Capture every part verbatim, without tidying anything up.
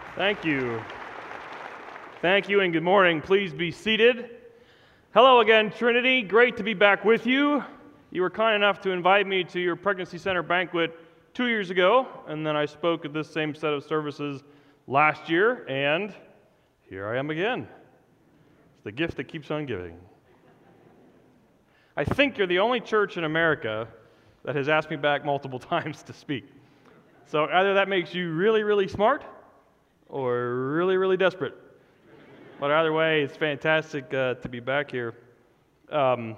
Thank you. Thank you and good morning. Please be seated. Hello again, Trinity. Great to be back with you. You were kind enough to invite me to your Pregnancy Center banquet two years ago, and then I spoke at this same set of services last year, and here I am again. It's the gift that keeps on giving. I think you're the only church in America that has asked me back multiple times to speak. So either that makes you really, really smart or really, really desperate. But either way, it's fantastic uh, to be back here. Um,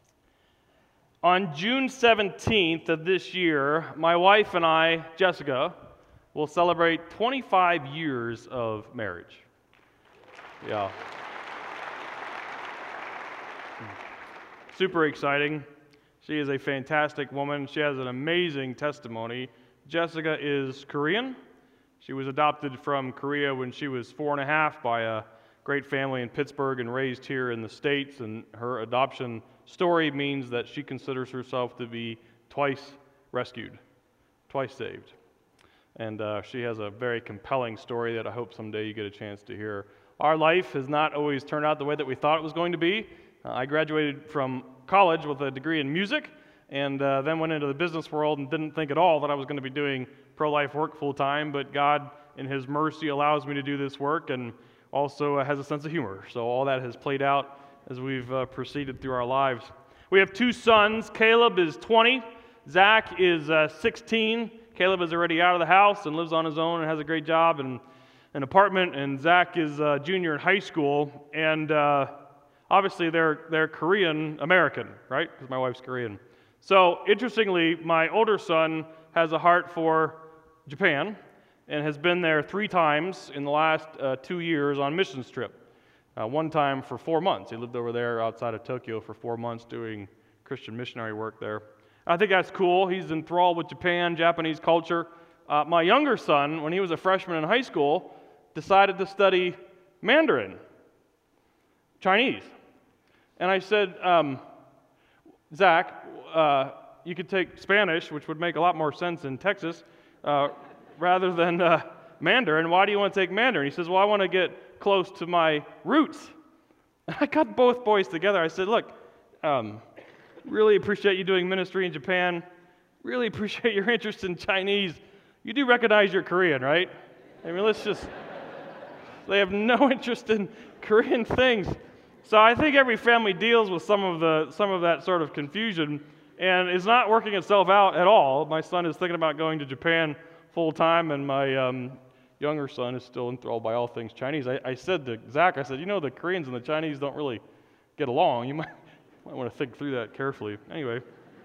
on June seventeenth of this year, my wife and I, Jessica, will celebrate twenty-five years of marriage. Yeah. Super exciting. She is a fantastic woman. She has an amazing testimony. Jessica is Korean. She was adopted from Korea when she was four and a half by a great family in Pittsburgh and raised here in the States, and her adoption story means that she considers herself to be twice rescued, twice saved. And uh, she has a very compelling story that I hope someday you get a chance to hear. Our life has not always turned out the way that we thought it was going to be. Uh, I graduated from college with a degree in music, and uh, then went into the business world and didn't think at all that I was going to be doing pro-life work full-time, but God, in His mercy, allows me to do this work, and also uh, has a sense of humor. So all that has played out as we've uh, proceeded through our lives. We have two sons. Caleb is twenty. Zach is uh, sixteen. Caleb is already out of the house and lives on his own and has a great job and an apartment, and Zach is a junior in high school, and uh, obviously they're, they're Korean-American, right? Because my wife's Korean. So interestingly, my older son has a heart for Japan and has been there three times in the last uh, two years on missions trip. Uh, one time for four months. He lived over there outside of Tokyo for four months doing Christian missionary work there. I think that's cool. He's enthralled with Japan, Japanese culture. Uh, my younger son, when he was a freshman in high school, decided to study Mandarin, Chinese. And I said, um, Zach, uh, you could take Spanish, which would make a lot more sense in Texas, uh, rather than uh, Mandarin. Why do you want to take Mandarin? He says, well, I want to get close to my roots. And I got both boys together. I said, look, um, really appreciate you doing ministry in Japan. Really appreciate your interest in Chinese. You do recognize you're Korean, right? I mean, let's just, they have no interest in Korean things. So I think every family deals with some of the some of that sort of confusion, and it's not working itself out at all. My son is thinking about going to Japan full time, and my um, younger son is still enthralled by all things Chinese. I, I said to Zach, I said, you know, the Koreans and the Chinese don't really get along. You might, might want to think through that carefully. Anyway,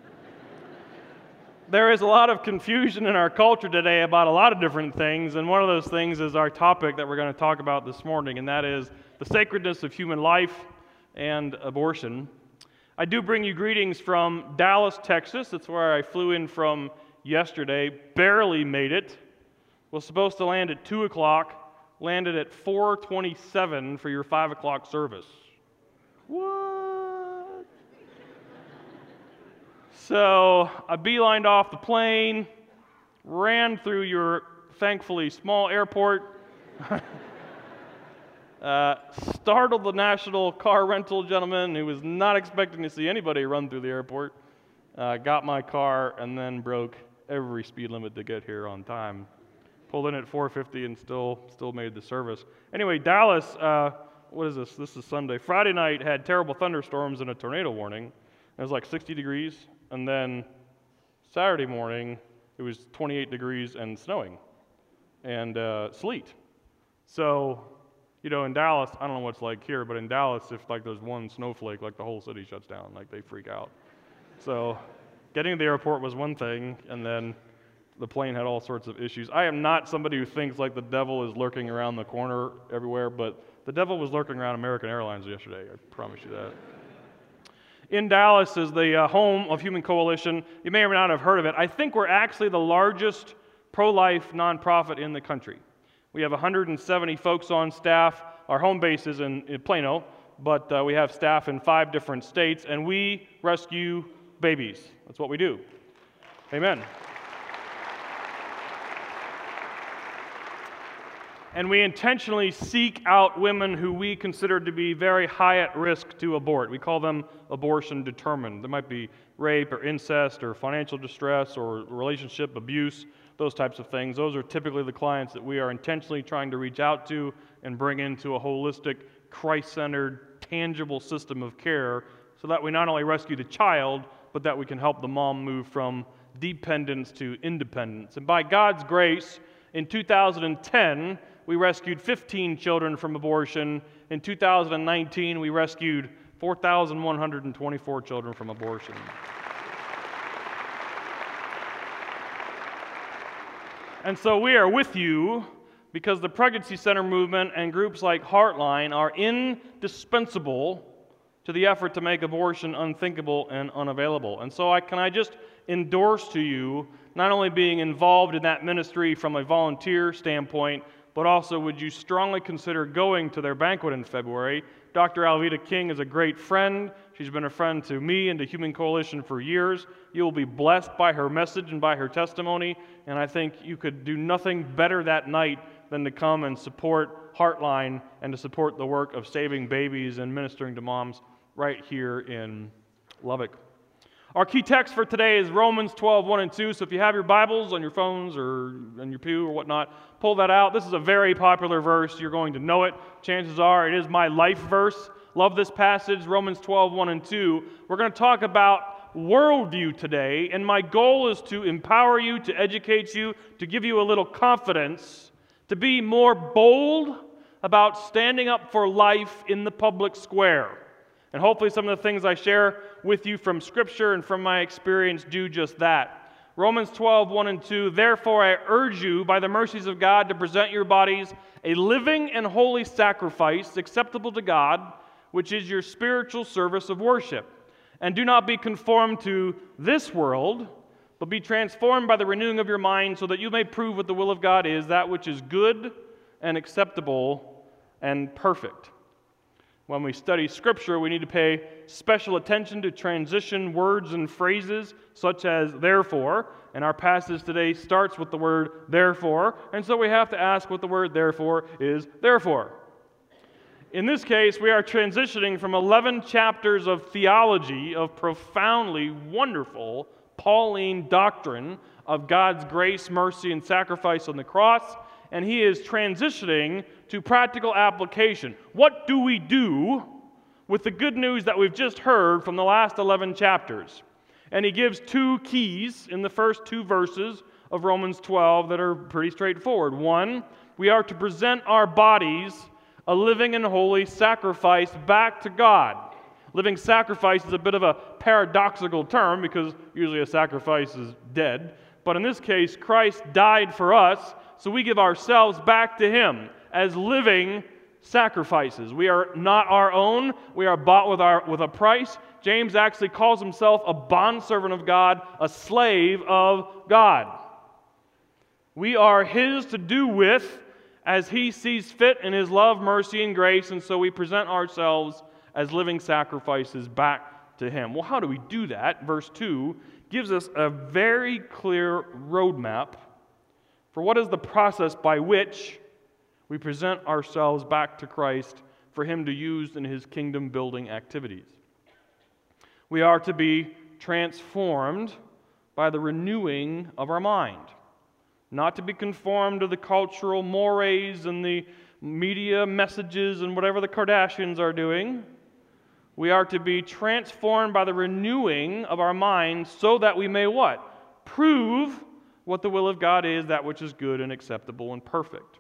there is a lot of confusion in our culture today about a lot of different things, and one of those things is our topic that we're going to talk about this morning, and that is the sacredness of human life and abortion. I do bring you greetings from Dallas, Texas. That's where I flew in from yesterday. Barely made it. Was supposed to land at two o'clock. Landed at four twenty-seven for your five o'clock service. What? So I beelined off the plane, ran through your thankfully small airport, Uh, startled the national car rental gentleman who was not expecting to see anybody run through the airport. Uh, got my car and then broke every speed limit to get here on time. Pulled in at four fifty and still still made the service. Anyway, Dallas, uh, what is this? This is Sunday. Friday night had terrible thunderstorms and a tornado warning. It was like sixty degrees, and then Saturday morning it was twenty-eight degrees and snowing and uh, sleet. So, you know, in Dallas, I don't know what it's like here, but in Dallas, if like there's one snowflake, like the whole city shuts down, like they freak out. So getting to the airport was one thing, and then the plane had all sorts of issues. I am not somebody who thinks like the devil is lurking around the corner everywhere, but the devil was lurking around American Airlines yesterday, I promise you that. In Dallas is the uh, home of Human Coalition. You may or may not have heard of it. I think we're actually the largest pro-life nonprofit in the country. We have one hundred seventy folks on staff. Our home base is in, in Plano, but uh, we have staff in five different states, and we rescue babies. That's what we do. Amen. and we intentionally seek out women who we consider to be very high at risk to abort. We call them abortion determined. There might be rape or incest or financial distress or relationship abuse, those types of things. Those are typically the clients that we are intentionally trying to reach out to and bring into a holistic, Christ-centered, tangible system of care so that we not only rescue the child, but that we can help the mom move from dependence to independence. And by God's grace, in two thousand ten, we rescued fifteen children from abortion. In two thousand nineteen, we rescued four thousand one hundred twenty-four children from abortion. And so we are with you because the Pregnancy Center movement and groups like Heartline are indispensable to the effort to make abortion unthinkable and unavailable. And so I, can I just endorse to you not only being involved in that ministry from a volunteer standpoint, but also would you strongly consider going to their banquet in February. Doctor Alveda King is a great friend. She's been a friend to me and to Human Coalition for years. You will be blessed by her message and by her testimony, and I think you could do nothing better that night than to come and support Heartline and to support the work of saving babies and ministering to moms right here in Lubbock. Our key text for today is Romans twelve, one and two. So if you have your Bibles on your phones or in your pew or whatnot, pull that out. This is a very popular verse. You're going to know it. Chances are it is my life verse. Love this passage, Romans twelve, one and two. We're going to talk about worldview today, and my goal is to empower you, to educate you, to give you a little confidence, to be more bold about standing up for life in the public square. And hopefully some of the things I share with you from Scripture and from my experience do just that. Romans twelve, one and two, therefore I urge you by the mercies of God to present your bodies a living and holy sacrifice acceptable to God, which is your spiritual service of worship. And do not be conformed to this world, but be transformed by the renewing of your mind so that you may prove what the will of God is, that which is good and acceptable and perfect. When we study Scripture, we need to pay special attention to transition words and phrases such as therefore, and our passage today starts with the word therefore, and so we have to ask what the word therefore is therefore. In this case, we are transitioning from eleven chapters of theology, of profoundly wonderful Pauline doctrine of God's grace, mercy, and sacrifice on the cross, and he is transitioning to practical application. What do we do with the good news that we've just heard from the last eleven chapters? And he gives two keys in the first two verses of Romans twelve that are pretty straightforward. One, we are to present our bodies a living and holy sacrifice back to God. Living sacrifice is a bit of a paradoxical term because usually a sacrifice is dead. But in this case, Christ died for us, so we give ourselves back to Him as living sacrifices. We are not our own. We are bought with, our, with a price. James actually calls himself a bondservant of God, a slave of God. We are His to do with as He sees fit in His love, mercy, and grace, and so we present ourselves as living sacrifices back to Him. Well, how do we do that? Verse two gives us a very clear roadmap for what is the process by which we present ourselves back to Christ for Him to use in His kingdom-building activities. We are to be transformed by the renewing of our mind, not to be conformed to the cultural mores and the media messages and whatever the Kardashians are doing. We are to be transformed by the renewing of our minds so that we may what? Prove what the will of God is, that which is good and acceptable and perfect.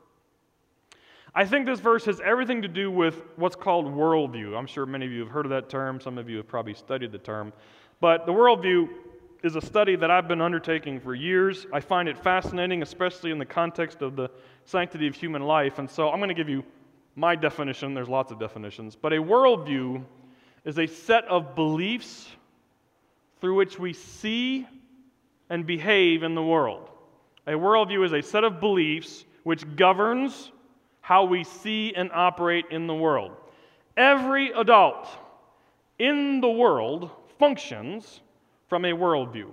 I think this verse has everything to do with what's called worldview. I'm sure many of you have heard of that term. Some of you have probably studied the term. But the worldview is a study that I've been undertaking for years. I find it fascinating, especially in the context of the sanctity of human life. And so I'm going to give you my definition. There's lots of definitions. But a worldview is a set of beliefs through which we see and behave in the world. A worldview is a set of beliefs which governs how we see and operate in the world. Every adult in the world functions from a worldview.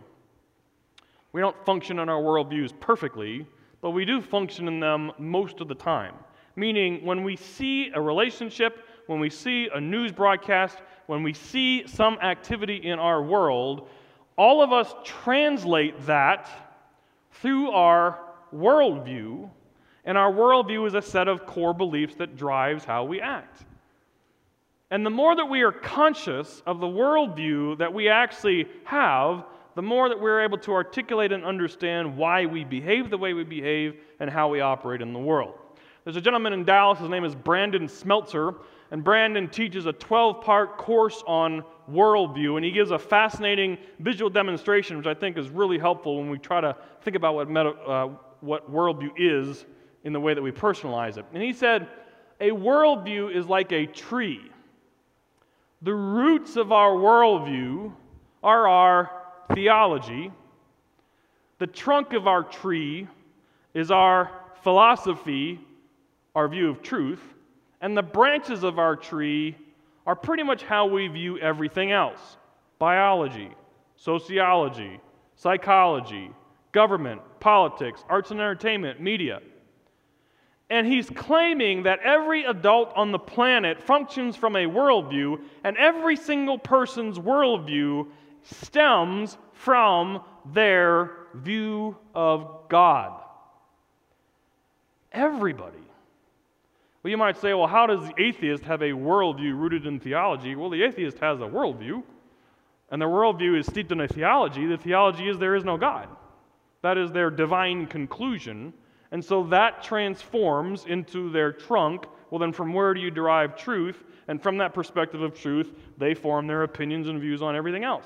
We don't function in our worldviews perfectly, but we do function in them most of the time. Meaning, when we see a relationship, when we see a news broadcast, when we see some activity in our world, all of us translate that through our worldview, and our worldview is a set of core beliefs that drives how we act. And the more that we are conscious of the worldview that we actually have, the more that we're able to articulate and understand why we behave the way we behave and how we operate in the world. There's a gentleman in Dallas, his name is Brandon Smeltzer, and Brandon teaches a twelve-part course on worldview, and he gives a fascinating visual demonstration, which I think is really helpful when we try to think about what, meta, uh, what worldview is in the way that we personalize it. And he said, a worldview is like a tree. The roots of our worldview are our theology. The trunk of our tree is our philosophy, our view of truth, and the branches of our tree are pretty much how we view everything else: biology, sociology, psychology, government, politics, arts and entertainment, media. And he's claiming that every adult on the planet functions from a worldview, and every single person's worldview stems from their view of God. Everybody. Well, you might say, well, how does the atheist have a worldview rooted in theology? Well, the atheist has a worldview, and their worldview is steeped in a theology. The theology is there is no God. That is their divine conclusion. And so that transforms into their trunk. Well, then from where do you derive truth? And from that perspective of truth, they form their opinions and views on everything else.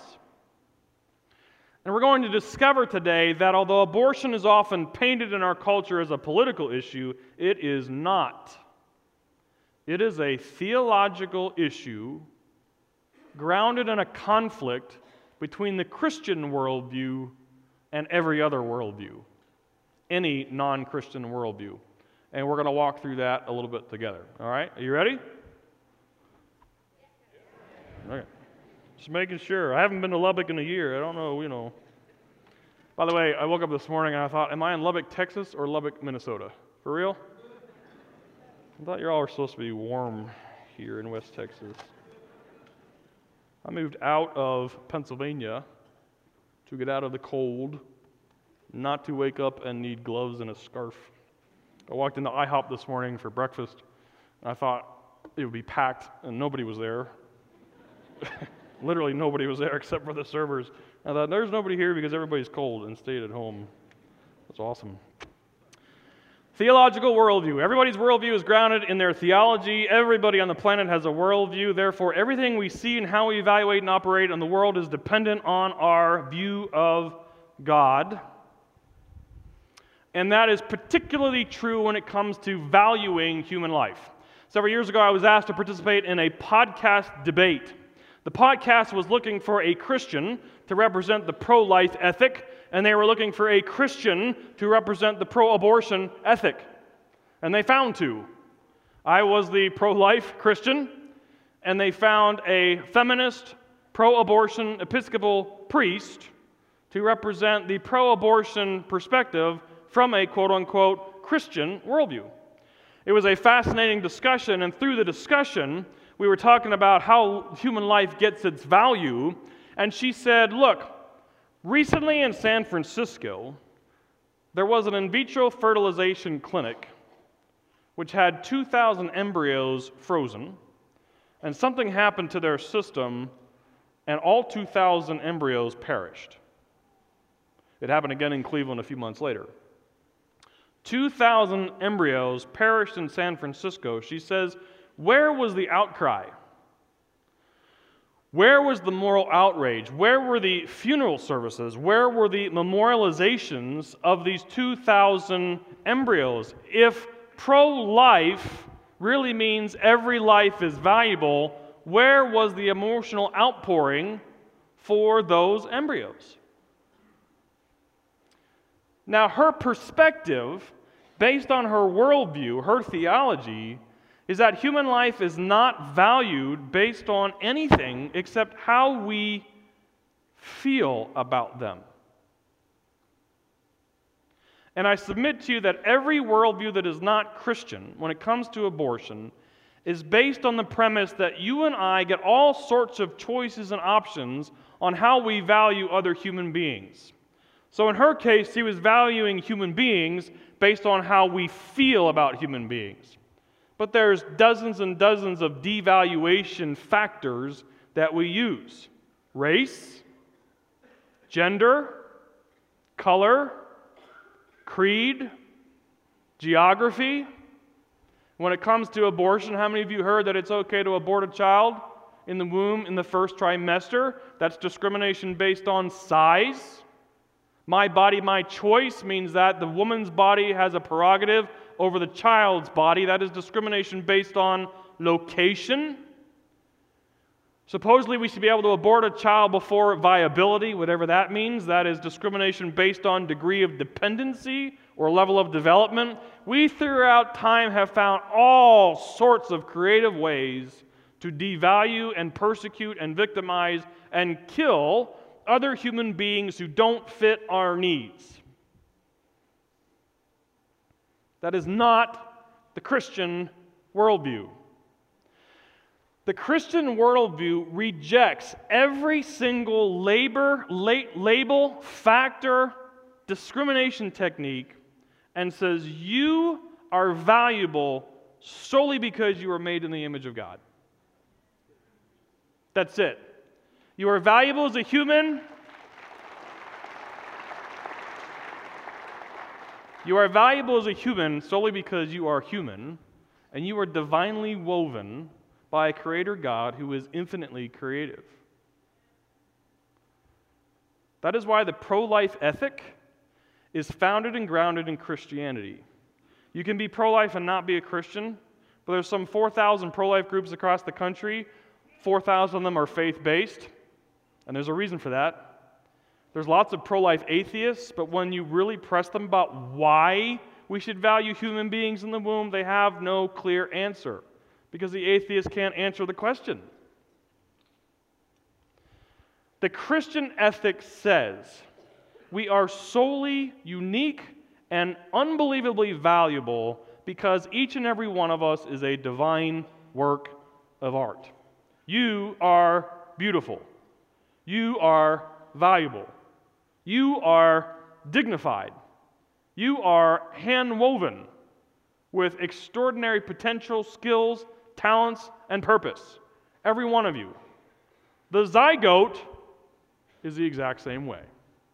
And we're going to discover today that although abortion is often painted in our culture as a political issue, it is not. It is a theological issue grounded in a conflict between the Christian worldview and every other worldview, any non-Christian worldview. And we're going to walk through that a little bit together. All right? Are you ready? Okay. Just making sure. I haven't been to Lubbock in a year. I don't know, you know. By the way, I woke up this morning and I thought, am I in Lubbock, Texas or Lubbock, Minnesota? For real? I thought you all were supposed to be warm here in West Texas. I moved out of Pennsylvania to get out of the cold, not to wake up and need gloves and a scarf. I walked into IHOP this morning for breakfast, and I thought it would be packed, and nobody was there. Literally nobody was there except for the servers. I thought, there's nobody here because everybody's cold and stayed at home. That's awesome. Theological worldview. Everybody's worldview is grounded in their theology. Everybody on the planet has a worldview. Therefore, everything we see and how we evaluate and operate in the world is dependent on our view of God. And that is particularly true when it comes to valuing human life. Several years ago, I was asked to participate in a podcast debate. The podcast was looking for a Christian to represent the pro-life ethic, and they were looking for a Christian to represent the pro-abortion ethic. And they found two. I was the pro-life Christian, and they found a feminist, pro-abortion Episcopal priest to represent the pro-abortion perspective from a quote-unquote Christian worldview. It was a fascinating discussion, and through the discussion, we were talking about how human life gets its value, and she said, look, recently in San Francisco, there was an in vitro fertilization clinic which had two thousand embryos frozen, and something happened to their system, and all two thousand embryos perished. It happened again in Cleveland a few months later. two thousand embryos perished in San Francisco. She says, where was the outcry? Where was the moral outrage? Where were the funeral services? Where were the memorializations of these two thousand embryos? If pro-life really means every life is valuable, where was the emotional outpouring for those embryos? Now, her perspective, based on her worldview, her theology, is that human life is not valued based on anything except how we feel about them. And I submit to you that every worldview that is not Christian, when it comes to abortion, is based on the premise that you and I get all sorts of choices and options on how we value other human beings. So in her case, he was valuing human beings based on how we feel about human beings. But there's dozens and dozens of devaluation factors that we use. Race, gender, color, creed, geography. When it comes to abortion, how many of you heard that it's okay to abort a child in the womb in the first trimester? That's discrimination based on size. My body, my choice means that the woman's body has a prerogative over the child's body. That is discrimination based on location. Supposedly we should be able to abort a child before viability, whatever that means. That is discrimination based on degree of dependency or level of development. We throughout time have found all sorts of creative ways to devalue and persecute and victimize and kill other human beings who don't fit our needs. That is not the Christian worldview. The Christian worldview rejects every single labor, la- label, factor, discrimination technique and says you are valuable solely because you are made in the image of God. That's it. You are valuable as a human. You are valuable as a human solely because you are human, and you are divinely woven by a creator God who is infinitely creative. That is why the pro-life ethic is founded and grounded in Christianity. You can be pro-life and not be a Christian, but there's some four thousand pro-life groups across the country. four thousand of them are faith-based, and there's a reason for that. There's lots of pro-life atheists, but when you really press them about why we should value human beings in the womb, they have no clear answer, because the atheist can't answer the question. The Christian ethic says we are solely unique and unbelievably valuable because each and every one of us is a divine work of art. You are beautiful. You are valuable. You are dignified. You are hand-woven with extraordinary potential, skills, talents, and purpose. Every one of you. The zygote is the exact same way.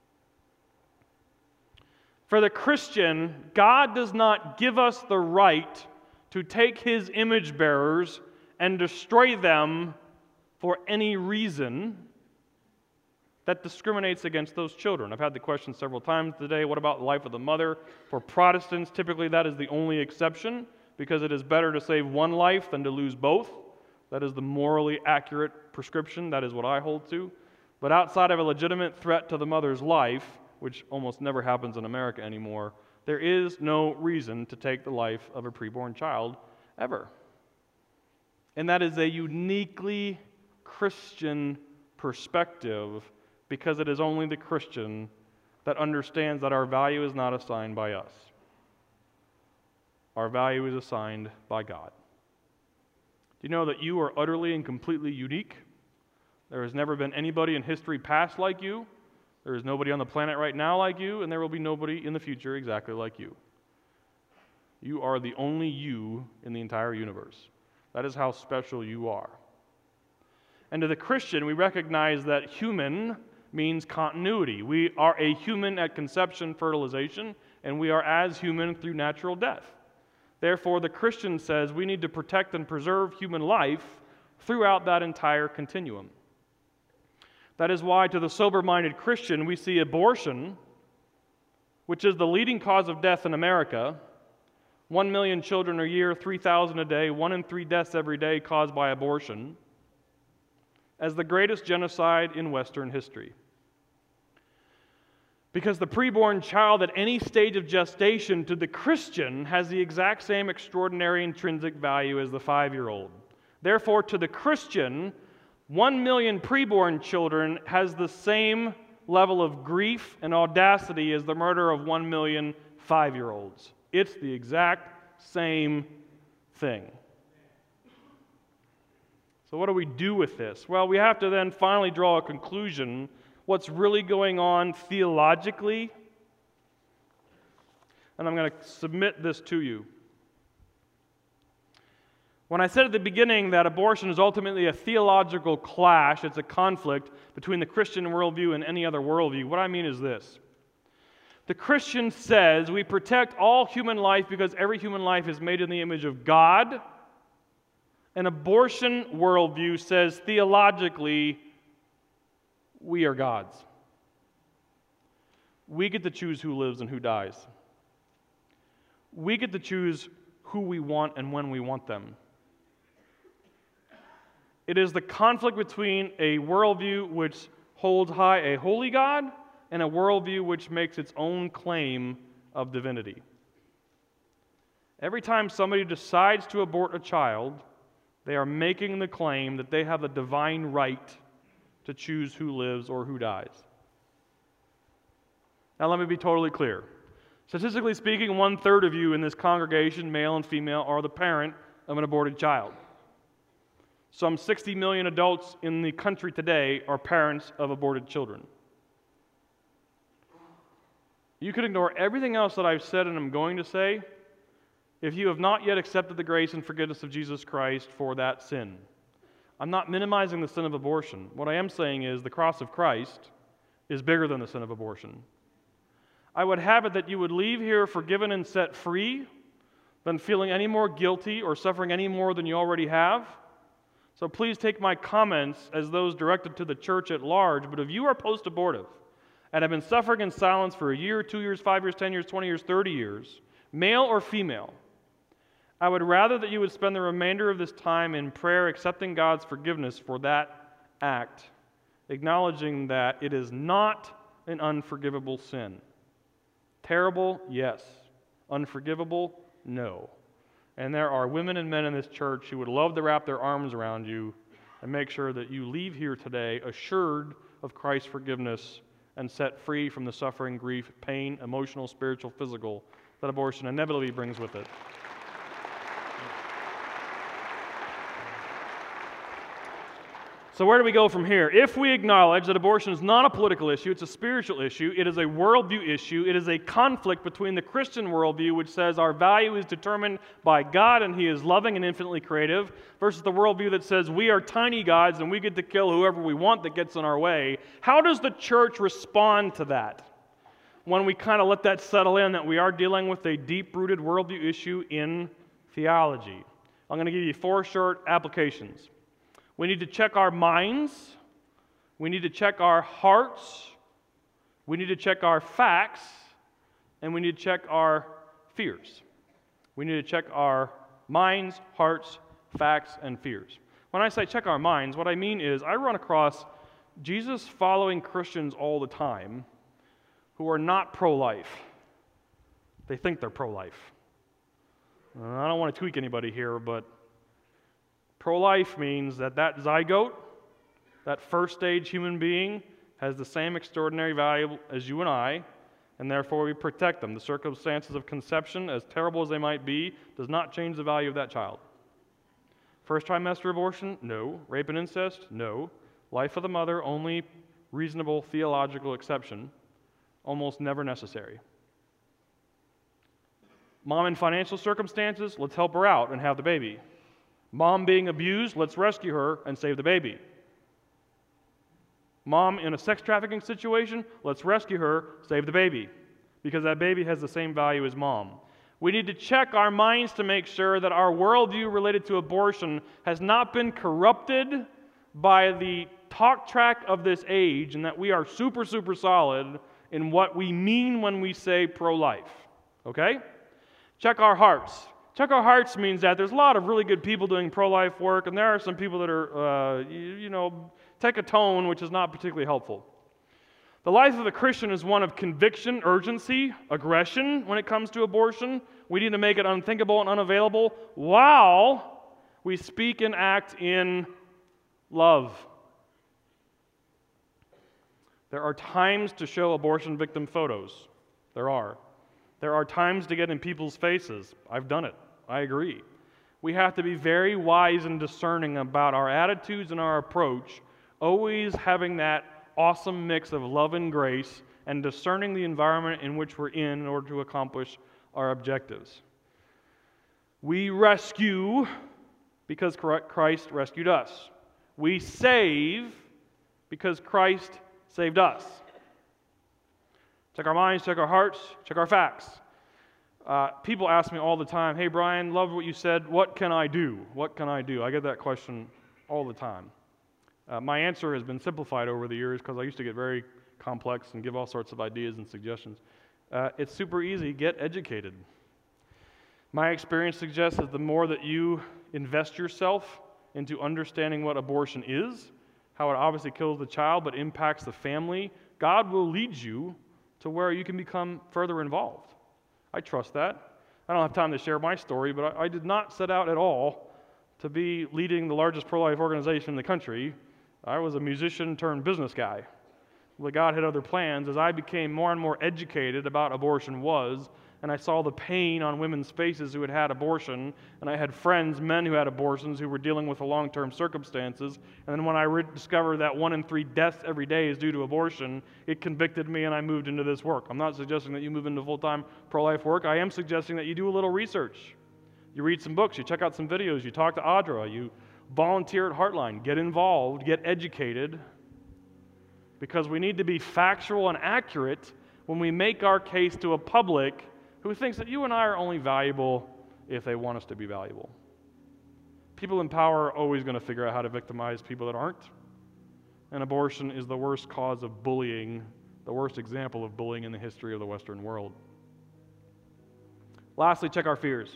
For the Christian, God does not give us the right to take His image bearers and destroy them for any reason that discriminates against those children. I've had the question several times today, what about the life of the mother? For Protestants, typically that is the only exception, because it is better to save one life than to lose both. That is the morally accurate prescription. That is what I hold to. But outside of a legitimate threat to the mother's life, which almost never happens in America anymore, there is no reason to take the life of a preborn child ever. And that is a uniquely Christian perspective, because it is only the Christian that understands that our value is not assigned by us. Our value is assigned by God. Do you know that you are utterly and completely unique? There has never been anybody in history past like you. There is nobody on the planet right now like you, and there will be nobody in the future exactly like you. You are the only you in the entire universe. That is how special you are. And to the Christian, we recognize that human means continuity. We are a human at conception, fertilization, and we are as human through natural death. Therefore, the Christian says we need to protect and preserve human life throughout that entire continuum. That is why, to the sober-minded Christian, we see abortion, which is the leading cause of death in America. One million children a year, three thousand a day, one in three deaths every day caused by abortion, as the greatest genocide in Western history. Because the preborn child at any stage of gestation to the Christian has the exact same extraordinary intrinsic value as the five-year-old. Therefore, to the Christian, one million preborn children has the same level of grief and audacity as the murder of one million five-year-olds. It's the exact same thing. So what do we do with this? Well, we have to then finally draw a conclusion. What's really going on theologically? And I'm going to submit this to you. When I said at the beginning that abortion is ultimately a theological clash, it's a conflict between the Christian worldview and any other worldview, what I mean is this. The Christian says we protect all human life because every human life is made in the image of God. An abortion worldview says theologically we are God's. We get to choose who lives and who dies. We get to choose who we want and when we want them. It is the conflict between a worldview which holds high a holy God and a worldview which makes its own claim of divinity. Every time somebody decides to abort a child, they are making the claim that they have the divine right to choose who lives or who dies. Now let me be totally clear. Statistically speaking, one-third of you in this congregation, male and female, are the parent of an aborted child. Some sixty million adults in the country today are parents of aborted children. You could ignore everything else that I've said and I'm going to say if you have not yet accepted the grace and forgiveness of Jesus Christ for that sin. I'm not minimizing the sin of abortion. What I am saying is the cross of Christ is bigger than the sin of abortion. I would have it that you would leave here forgiven and set free than feeling any more guilty or suffering any more than you already have. So please take my comments as those directed to the church at large, but if you are post-abortive and have been suffering in silence for a year, two years, five years, ten years, twenty years, thirty years, male or female, I would rather that you would spend the remainder of this time in prayer accepting God's forgiveness for that act, acknowledging that it is not an unforgivable sin. Terrible, yes. Unforgivable, no. And there are women and men in this church who would love to wrap their arms around you and make sure that you leave here today assured of Christ's forgiveness and set free from the suffering, grief, pain, emotional, spiritual, physical that abortion inevitably brings with it. So where do we go from here? If we acknowledge that abortion is not a political issue, it's a spiritual issue, it is a worldview issue, it is a conflict between the Christian worldview, which says our value is determined by God and He is loving and infinitely creative, versus the worldview that says we are tiny gods and we get to kill whoever we want that gets in our way, how does the church respond to that? When we kind of let that settle in, that we are dealing with a deep-rooted worldview issue in theology. I'm going to give you four short applications. We need to check our minds. We need to check our hearts. We need to check our facts. And we need to check our fears. We need to check our minds, hearts, facts, and fears. When I say check our minds, what I mean is I run across Jesus-following Christians all the time who are not pro-life. They think they're pro-life. I don't want to tweak anybody here, but pro-life means that that zygote, that first stage human being, has the same extraordinary value as you and I, and therefore we protect them. The circumstances of conception, as terrible as they might be, does not change the value of that child. First trimester abortion? No. Rape and incest? No. Life of the mother? Only reasonable theological exception. Almost never necessary. Mom in financial circumstances? Let's help her out and have the baby. Mom being abused, let's rescue her and save the baby. Mom in a sex trafficking situation, let's rescue her, save the baby, because that baby has the same value as mom. We need to check our minds to make sure that our worldview related to abortion has not been corrupted by the talk track of this age, and that we are super, super solid in what we mean when we say pro-life. Okay? Check our hearts. Check our hearts means that there's a lot of really good people doing pro-life work, and there are some people that are, uh, you, you know, take a tone which is not particularly helpful. The life of a Christian is one of conviction, urgency, aggression when it comes to abortion. We need to make it unthinkable and unavailable while we speak and act in love. There are times to show abortion victim photos. There are. There are times to get in people's faces. I've done it. I agree. We have to be very wise and discerning about our attitudes and our approach, always having that awesome mix of love and grace and discerning the environment in which we're in in order to accomplish our objectives. We rescue because Christ rescued us. We save because Christ saved us. Check our minds, check our hearts, check our facts. Uh, people ask me all the time, hey Brian, love what you said, what can I do? What can I do? I get that question all the time. Uh, my answer has been simplified over the years because I used to get very complex and give all sorts of ideas and suggestions. Uh, it's super easy, get educated. My experience suggests that the more that you invest yourself into understanding what abortion is, how it obviously kills the child but impacts the family, God will lead you to where you can become further involved. I trust that. I don't have time to share my story, but I, I did not set out at all to be leading the largest pro-life organization in the country. I was a musician turned business guy. Well, God had other plans. As I became more and more educated about abortion was, and I saw the pain on women's faces who had had abortion, and I had friends, men who had abortions, who were dealing with the long-term circumstances, and then when I re- discovered that one in three deaths every day is due to abortion, it convicted me and I moved into this work. I'm not suggesting that you move into full-time pro-life work. I am suggesting that you do a little research. You read some books, you check out some videos, you talk to Audra, you volunteer at Heartline, get involved, get educated, because we need to be factual and accurate when we make our case to a public who thinks that you and I are only valuable if they want us to be valuable. People in power are always going to figure out how to victimize people that aren't. And abortion is the worst cause of bullying, the worst example of bullying in the history of the Western world. Lastly, check our fears.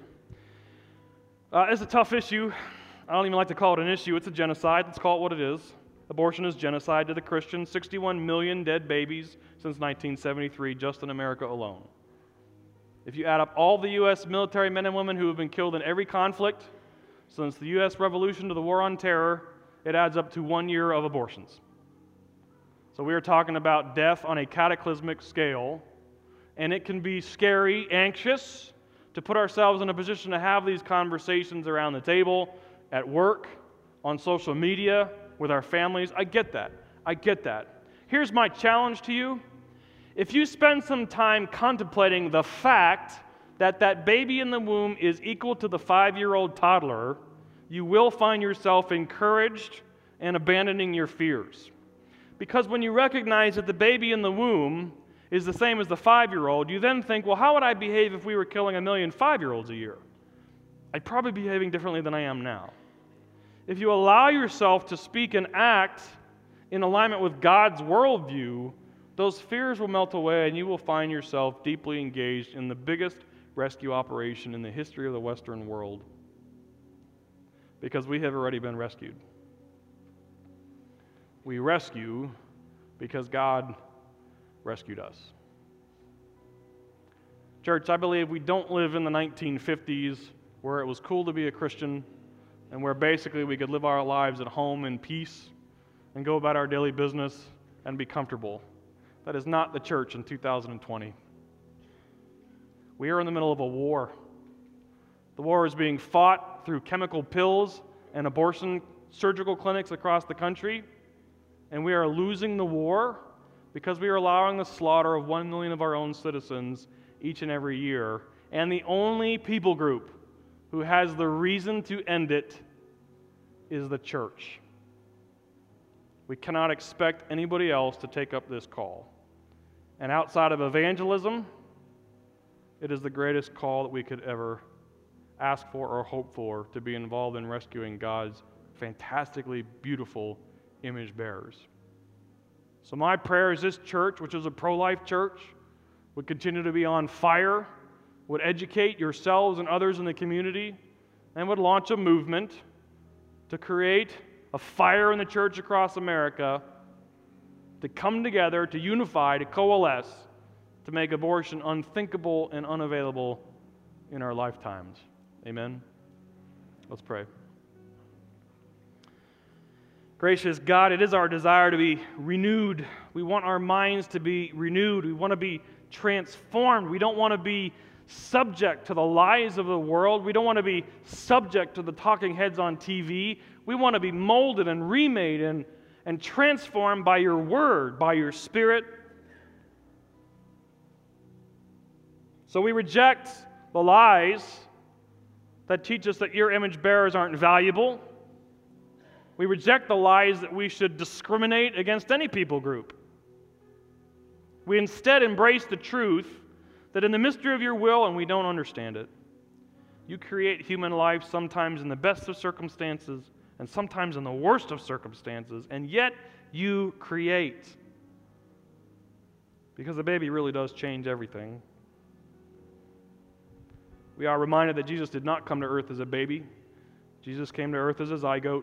Uh, it's a tough issue. I don't even like to call it an issue. It's a genocide. Let's call it what it is. Abortion is genocide to the Christians. sixty-one million dead babies since nineteen seventy-three, just in America alone. If you add up all the U S military men and women who have been killed in every conflict since the U S Revolution to the War on Terror, it adds up to one year of abortions. So we are talking about death on a cataclysmic scale, and it can be scary, anxious, to put ourselves in a position to have these conversations around the table, at work, on social media, with our families. I get that. I get that. Here's my challenge to you. If you spend some time contemplating the fact that that baby in the womb is equal to the five-year-old toddler, you will find yourself encouraged and abandoning your fears. Because when you recognize that the baby in the womb is the same as the five-year-old, you then think, well, how would I behave if we were killing a million five-year-olds a year? I'd probably be behaving differently than I am now. If you allow yourself to speak and act in alignment with God's worldview, those fears will melt away and you will find yourself deeply engaged in the biggest rescue operation in the history of the Western world. Because we have already been rescued. We rescue because God rescued us. Church, I believe we don't live in the nineteen fifties where it was cool to be a Christian and where basically we could live our lives at home in peace and go about our daily business and be comfortable. That is not the church in two thousand twenty. We are in the middle of a war. The war is being fought through chemical pills and abortion surgical clinics across the country, and we are losing the war because we are allowing the slaughter of one million of our own citizens each and every year, and the only people group who has the reason to end it is the church. We cannot expect anybody else to take up this call. And outside of evangelism, it is the greatest call that we could ever ask for or hope for, to be involved in rescuing God's fantastically beautiful image bearers. So my prayer is this church, which is a pro-life church, would continue to be on fire, would educate yourselves and others in the community, and would launch a movement to create a fire in the church across America to come together, to unify, to coalesce, to make abortion unthinkable and unavailable in our lifetimes. Amen? Let's pray. Gracious God, it is our desire to be renewed. We want our minds to be renewed. We want to be transformed. We don't want to be subject to the lies of the world. We don't want to be subject to the talking heads on T V. We want to be molded and remade and, and transformed by your word, by your Spirit. So we reject the lies that teach us that your image bearers aren't valuable. We reject the lies that we should discriminate against any people group. We instead embrace the truth that in the mystery of your will, and we don't understand it, you create human life sometimes in the best of circumstances and sometimes in the worst of circumstances, and yet you create. Because the baby really does change everything. We are reminded that Jesus did not come to earth as a baby. Jesus came to earth as a zygote.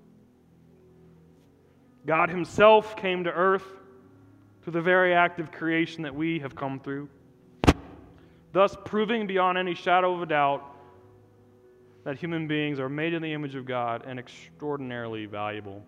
God himself came to earth through the very act of creation that we have come through, thus proving beyond any shadow of a doubt that human beings are made in the image of God and extraordinarily valuable.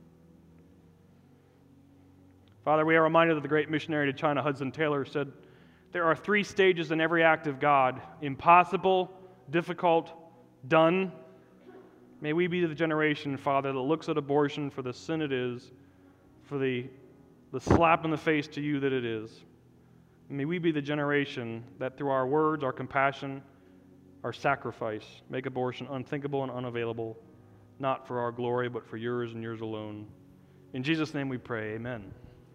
Father, we are reminded that the great missionary to China, Hudson Taylor, said, there are three stages in every act of God: impossible, difficult, done. May we be the generation, Father, that looks at abortion for the sin it is, for the, the slap in the face to you that it is. May we be the generation that through our words, our compassion, our sacrifice, make abortion unthinkable and unavailable, not for our glory, but for yours and yours alone. In Jesus' name we pray, amen.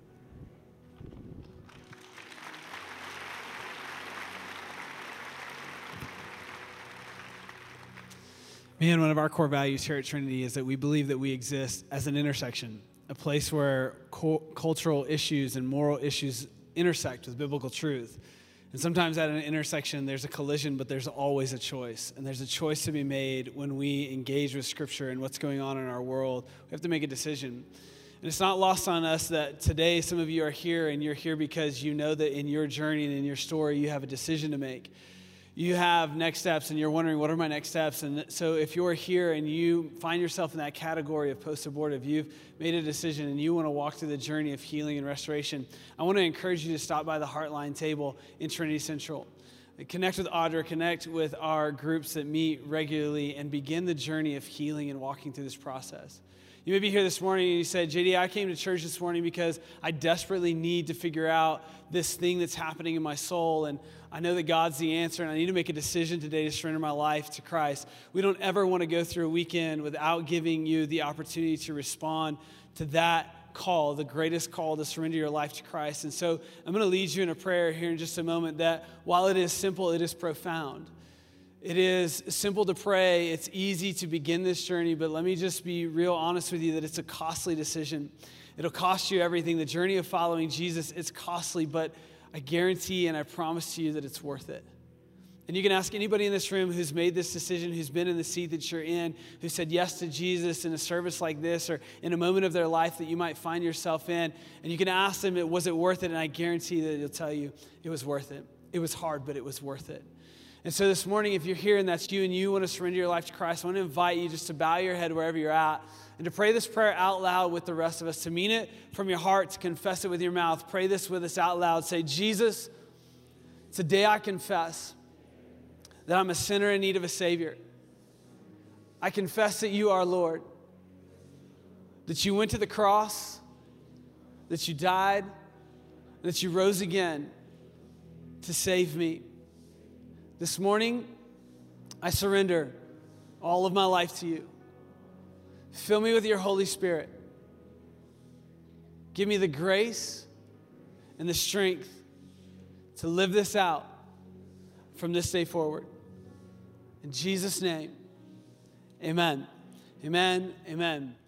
Man, one of our core values here at Trinity is that we believe that we exist as an intersection, a place where co- cultural issues and moral issues intersect with biblical truth. And sometimes at an intersection, there's a collision, but there's always a choice. And there's a choice to be made when we engage with Scripture and what's going on in our world. We have to make a decision. And it's not lost on us that today some of you are here, and you're here because you know that in your journey and in your story, you have a decision to make. You have next steps, and you're wondering, what are my next steps? And so if you're here and you find yourself in that category of post-abortive, you've made a decision and you want to walk through the journey of healing and restoration, I want to encourage you to stop by the Heartline table in Trinity Central. Connect with Audra, connect with our groups that meet regularly, and begin the journey of healing and walking through this process. You may be here this morning and you said, J D, I came to church this morning because I desperately need to figure out this thing that's happening in my soul, and I know that God's the answer, and I need to make a decision today to surrender my life to Christ. We don't ever want to go through a weekend without giving you the opportunity to respond to that call, the greatest call to surrender your life to Christ. And so I'm going to lead you in a prayer here in just a moment that, while it is simple, it is profound. It is simple to pray. It's easy to begin this journey, but let me just be real honest with you that it's a costly decision. It'll cost you everything. The journey of following Jesus, it's costly, but I guarantee and I promise to you that it's worth it. And you can ask anybody in this room who's made this decision, who's been in the seat that you're in, who said yes to Jesus in a service like this or in a moment of their life that you might find yourself in. And you can ask them, was it worth it? And I guarantee that they'll tell you it was worth it. It was hard, but it was worth it. And so this morning, if you're here and that's you and you want to surrender your life to Christ, I want to invite you just to bow your head wherever you're at and to pray this prayer out loud with the rest of us, to mean it from your heart, to confess it with your mouth. Pray this with us out loud. Say, Jesus, today I confess that I'm a sinner in need of a Savior. I confess that you are Lord, that you went to the cross, that you died, that you rose again to save me. This morning, I surrender all of my life to you. Fill me with your Holy Spirit. Give me the grace and the strength to live this out from this day forward. In Jesus' name, amen. Amen. Amen.